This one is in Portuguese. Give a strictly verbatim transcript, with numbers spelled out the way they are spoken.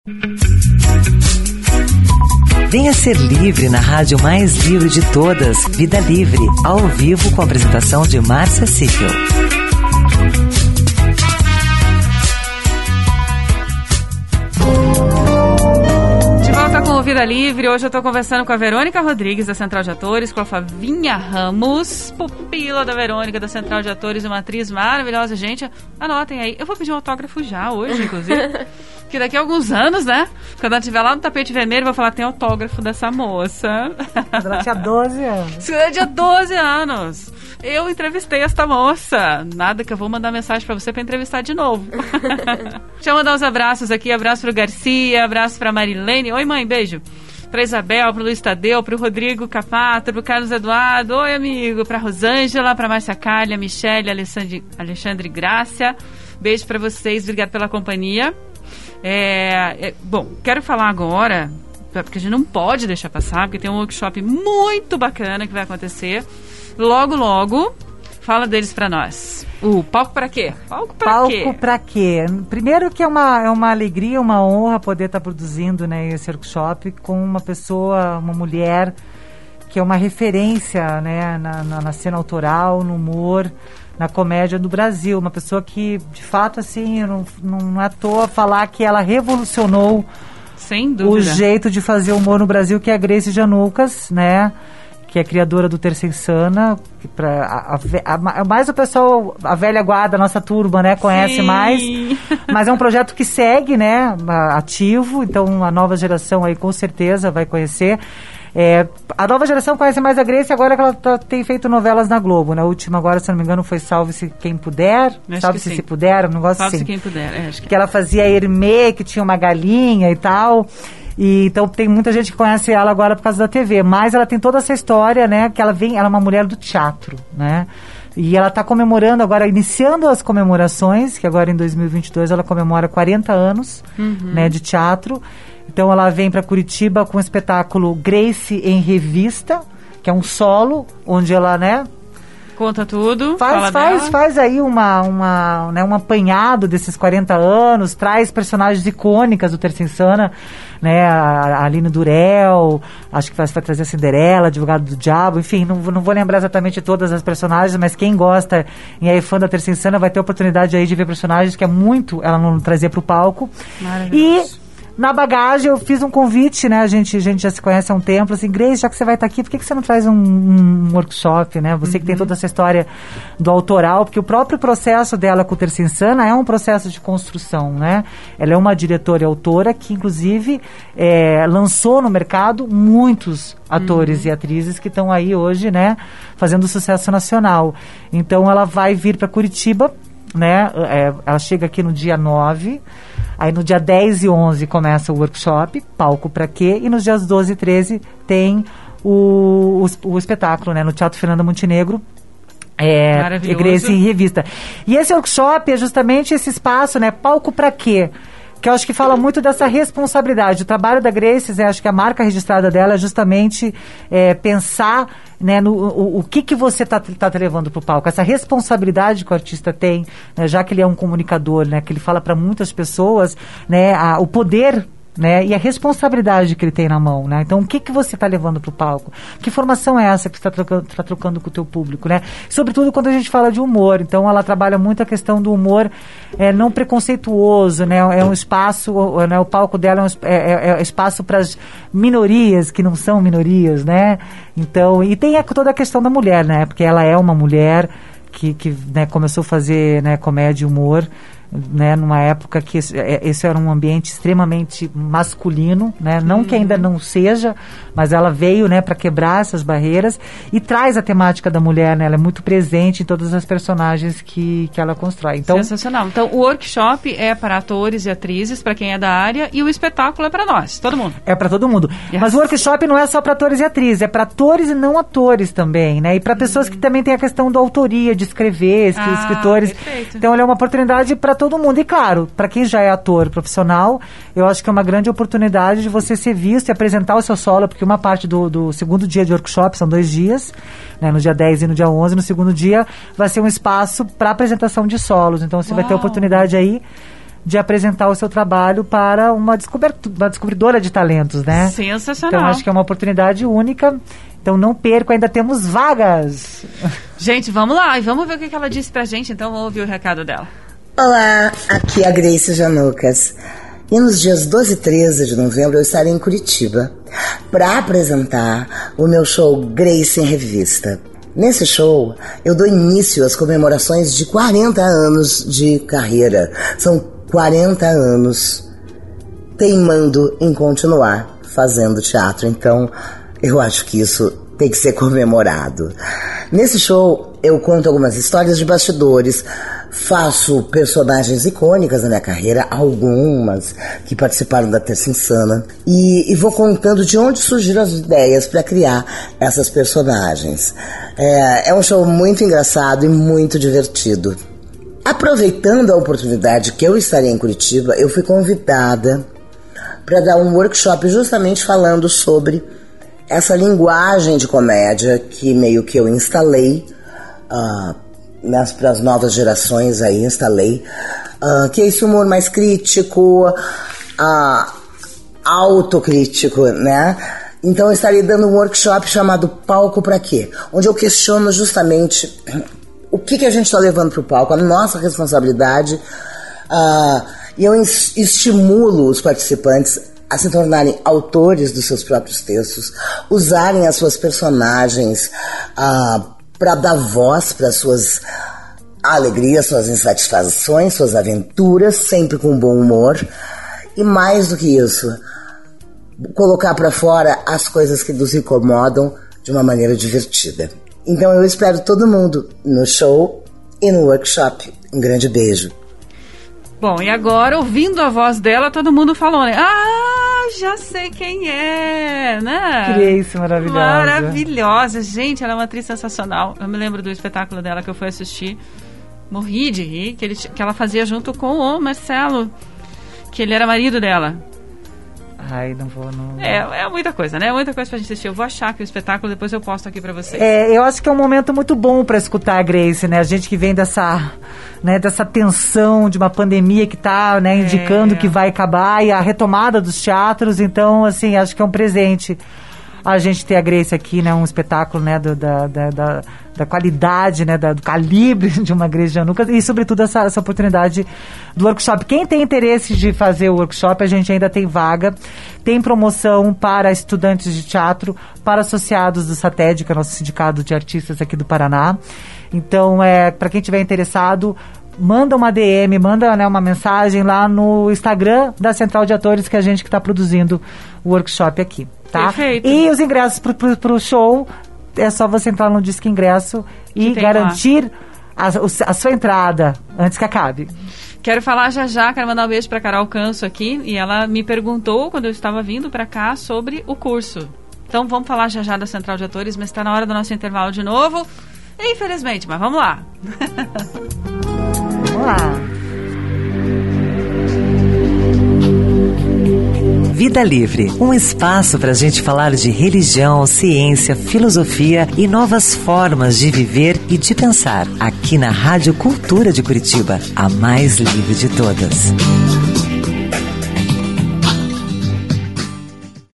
Venha ser livre na rádio mais livre de todas, Vida Livre, ao vivo com a apresentação de Márcia Sickel. De volta com o Vida Livre, hoje eu estou conversando com a Verônica Rodrigues, da Central de Atores, com a Flavinha Ramos, pupila da Verônica, da Central de Atores, uma atriz maravilhosa. Gente, anotem aí, eu vou pedir um autógrafo já, hoje, inclusive. Que daqui a alguns anos, né? Quando ela estiver lá no tapete vermelho, eu vou falar, tem autógrafo dessa moça. Ela tinha doze anos. Ela tinha doze anos. Eu entrevistei esta moça. Nada que eu vou mandar mensagem pra você pra entrevistar de novo. Deixa eu mandar uns abraços aqui. Abraço pro Garcia, abraço pra Marilene. Oi, mãe, beijo. Pra Isabel, pro Luiz Tadeu, pro Rodrigo Capato, pro Carlos Eduardo. Oi, amigo. Pra Rosângela, pra Márcia Calha, Michele, Alexandre, Alexandre Grácia. Beijo pra vocês. Obrigado pela companhia. É, é, bom, quero falar agora, porque a gente não pode deixar passar, porque tem um workshop muito bacana que vai acontecer logo, logo. Fala deles pra nós. O palco pra quê? Palco pra palco quê? Palco pra quê? Primeiro que é uma, é uma alegria, uma honra poder estar produzindo, né, esse workshop com uma pessoa, uma mulher que é uma referência, né, na, na, na cena autoral, no humor, na comédia do Brasil. Uma pessoa que, de fato, assim, não, não é à toa falar que ela revolucionou Sem dúvida. o jeito de fazer humor no Brasil, que é a Grace Janucas, né? Que é criadora do Terça Insana. Que pra, a, a, a, mais o pessoal, a velha guarda, a nossa turma, né, conhece Sim. mais. Mas é um projeto que segue, né, ativo. Então, a nova geração aí, com certeza, vai conhecer. É, a nova geração conhece mais a Grace agora que ela tá, tem feito novelas na Globo, né? A última agora, se não me engano, foi Salve-se Quem Puder. Salve-se Se Puder, um negócio Salve-se assim. Quem Puder, é, acho que... que ela fazia a Hermê, que tinha uma galinha e tal. E, então tem muita gente que conhece ela agora por causa da T V. Mas ela tem toda essa história, né? Que ela vem, ela é uma mulher do teatro, né? E ela está comemorando agora, iniciando as comemorações, que agora em dois mil e vinte e dois ela comemora quarenta anos, uhum. né, de teatro. Então ela vem para Curitiba com o espetáculo Grace em Revista, que é um solo, onde ela, né, conta tudo. Faz, faz, faz aí uma, uma, né, um apanhado desses quarenta anos, traz personagens icônicas do Terça Insana, né, a, a Aline Durel, acho que vai, vai trazer a Cinderela, Advogado do Diabo, enfim, não, não vou lembrar exatamente todas as personagens, mas quem gosta e é fã da Terça Insana vai ter a oportunidade aí de ver personagens que é muito, ela não trazia pro palco. Maravilhoso. E na bagagem, eu fiz um convite, né? A gente, a gente já se conhece há um tempo. Assim, Grace, já que você vai estar aqui, por que, que você não traz um, um workshop, né? Você uhum. que tem toda essa história do autoral, porque o próprio processo dela com o Terça Insana é um processo de construção, né? Ela é uma diretora e autora que, inclusive, é, lançou no mercado muitos atores uhum. e atrizes que estão aí hoje, né? Fazendo sucesso nacional. Então, ela vai vir para Curitiba, né? É, ela chega aqui no dia nove. Aí no dia dez e onze começa o workshop, palco pra quê? E nos dias doze e treze tem o, o, o espetáculo, né? No Teatro Fernanda Montenegro. É, Grace em Revista. E esse workshop é justamente esse espaço, né? Palco pra quê? Que eu acho que fala muito dessa responsabilidade. O trabalho da Grace, eu acho que a marca registrada dela é justamente é, pensar, né, no o, o que, que você está tá levando para o palco. Essa responsabilidade que o artista tem, né, já que ele é um comunicador, né, que ele fala para muitas pessoas, né, a, o poder, né, e a responsabilidade que ele tem na mão, né? Então, o que que você está levando para o palco? Que informação é essa que você está trocando, tá trocando com o teu público, né? Sobretudo quando a gente fala de humor. Então, ela trabalha muito a questão do humor é, não preconceituoso, né? É um espaço, né? O palco dela é um é, é espaço para as minorias que não são minorias, né? Então, e tem a, toda a questão da mulher, né? Porque ela é uma mulher que, que né, começou a fazer, né, comédia e humor, né, numa época que esse, esse era um ambiente extremamente masculino, né, não uhum. que ainda não seja, mas ela veio, né, para quebrar essas barreiras e traz a temática da mulher, né, ela é muito presente em todas as personagens que, que ela constrói. Então, sensacional. Então o workshop é para atores e atrizes, para quem é da área, e o espetáculo é para nós, todo mundo. É para todo mundo. Yes. Mas o workshop não é só para atores e atrizes, é para atores e não atores também, né, e para pessoas uhum. que também têm a questão da autoria, de escrever, ah, escritores. Perfeito. Então ele é uma oportunidade para todo mundo. E claro, para quem já é ator profissional, eu acho que é uma grande oportunidade de você ser visto e apresentar o seu solo, porque uma parte do, do segundo dia de workshop, são dois dias, né, no dia dez e no dia onze, no segundo dia vai ser um espaço para apresentação de solos. Então você Uau. vai ter a oportunidade aí de apresentar o seu trabalho para uma, uma descobridora de talentos, né? Sensacional. Então, acho que é uma oportunidade única. Então, não perca, ainda temos vagas. Gente, vamos lá e vamos ver o que ela disse pra gente. Então, vamos ouvir o recado dela. Olá, aqui é a Grace Janucas. E nos dias doze e treze de novembro eu estarei em Curitiba para apresentar o meu show Grace em Revista. Nesse show, eu dou início às comemorações de quarenta anos de carreira. São quarenta anos teimando em continuar fazendo teatro. Então, eu acho que isso tem que ser comemorado. Nesse show, eu conto algumas histórias de bastidores, faço personagens icônicas da minha carreira, algumas que participaram da Terça Insana, e, e vou contando de onde surgiram as ideias para criar essas personagens. É, é um show muito engraçado e muito divertido. Aproveitando a oportunidade que eu estarei em Curitiba, eu fui convidada para dar um workshop justamente falando sobre essa linguagem de comédia que meio que eu instalei uh, para as novas gerações, aí instalei, uh, que é esse humor mais crítico, uh, autocrítico, né? Então eu estarei dando um workshop chamado Palco Pra Quê? Onde eu questiono justamente o que, que a gente está levando para o palco, a nossa responsabilidade, uh, e eu estimulo os participantes a se tornarem autores dos seus próprios textos, usarem as suas personagens uh, para dar voz para suas alegrias, suas insatisfações, suas aventuras, sempre com bom humor. E mais do que isso, colocar para fora as coisas que nos incomodam de uma maneira divertida. Então eu espero todo mundo no show e no workshop. Um grande beijo. Bom, e agora, ouvindo a voz dela, todo mundo falou, né? Ah, já sei quem é, né? Grace, maravilhosa. Maravilhosa. Gente, ela é uma atriz sensacional. Eu me lembro do espetáculo dela que eu fui assistir. Morri de rir, que, ele, que ela fazia junto com o Marcelo, que ele era marido dela. Ai, não vou, não... É, é muita coisa, né? Muita coisa pra gente assistir. Eu vou achar que o espetáculo, depois eu posto aqui pra vocês. É, eu acho que é um momento muito bom pra escutar a Grace, né? A gente que vem dessa, né, dessa tensão de uma pandemia que tá, né, indicando é. que vai acabar, e a retomada dos teatros. Então, assim, acho que é um presente a gente ter a Grace aqui, né? Um espetáculo, né, do, da, da, da, da qualidade, né, da, do calibre de uma Grace Janucas, e sobretudo essa, essa oportunidade do workshop. Quem tem interesse de fazer o workshop, a gente ainda tem vaga, tem promoção para estudantes de teatro, para associados do SATED, que é o nosso sindicato de artistas aqui do Paraná. Então, é, para quem tiver interessado, manda uma D M, manda, né, uma mensagem lá no Instagram da Central de Atores, que é a gente que está produzindo o workshop aqui. Tá? Perfeito. E os ingressos pro, pro, pro show, é só você entrar no Disque Ingresso e garantir a, a sua entrada antes que acabe. Quero falar já já, quero mandar um beijo pra Carol Canso aqui, e ela me perguntou, quando eu estava vindo pra cá, sobre o curso. Então vamos falar já já da Central de Atores, mas está na hora do nosso intervalo de novo, infelizmente, mas vamos lá. Vamos lá. Vida Livre, um espaço para a gente falar de religião, ciência, filosofia e novas formas de viver e de pensar. Aqui na Rádio Cultura de Curitiba, a mais livre de todas.